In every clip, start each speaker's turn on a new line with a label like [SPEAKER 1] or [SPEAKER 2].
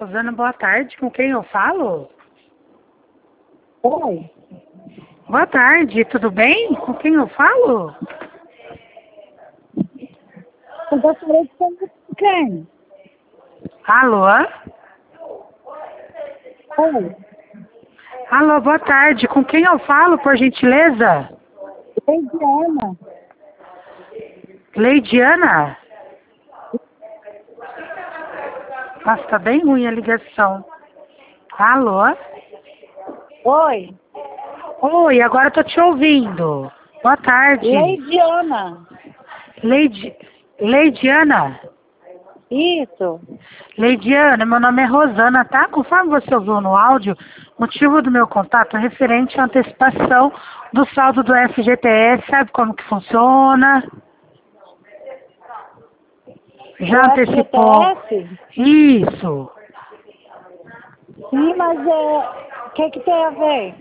[SPEAKER 1] Rosana, boa tarde. Com quem eu falo?
[SPEAKER 2] Oi,
[SPEAKER 1] Boa tarde, tudo bem? Com quem eu falo?
[SPEAKER 2] eu gostaria de falar com quem?
[SPEAKER 1] Alô?
[SPEAKER 2] Oi,
[SPEAKER 1] Alô, boa tarde. Com quem eu falo, por gentileza?
[SPEAKER 2] Leidiana.
[SPEAKER 1] Leidiana? Nossa, tá bem ruim a ligação. Alô?
[SPEAKER 2] Oi,
[SPEAKER 1] Oi, agora eu tô te ouvindo. Boa tarde.
[SPEAKER 2] Leidiana.
[SPEAKER 1] Leidiana?
[SPEAKER 2] Isso.
[SPEAKER 1] Leidiana, meu nome é Rosana, tá? Conforme você ouviu no áudio, motivo do meu contato é referente à antecipação do saldo do FGTS, sabe como que funciona? Já
[SPEAKER 2] O
[SPEAKER 1] antecipou?
[SPEAKER 2] FGTS?
[SPEAKER 1] Isso.
[SPEAKER 2] Sim, mas o que tem a ver?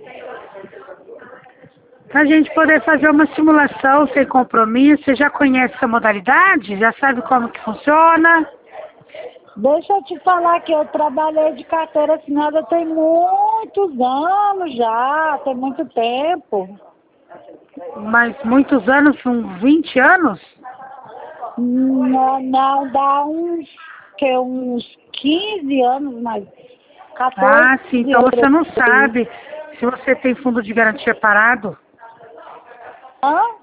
[SPEAKER 1] Pra gente poder fazer uma simulação sem compromisso, você já conhece essa modalidade? Já sabe como que funciona?
[SPEAKER 2] Deixa eu te falar que eu trabalhei de carteira assinada tem muitos anos já, tem muito tempo.
[SPEAKER 1] Mas muitos anos, uns 20 anos?
[SPEAKER 2] Não, não, dá uns 15 anos, mas 14
[SPEAKER 1] Ah, sim, então você não
[SPEAKER 2] anos.
[SPEAKER 1] sabe se você tem fundo de garantia parado.
[SPEAKER 2] Hã?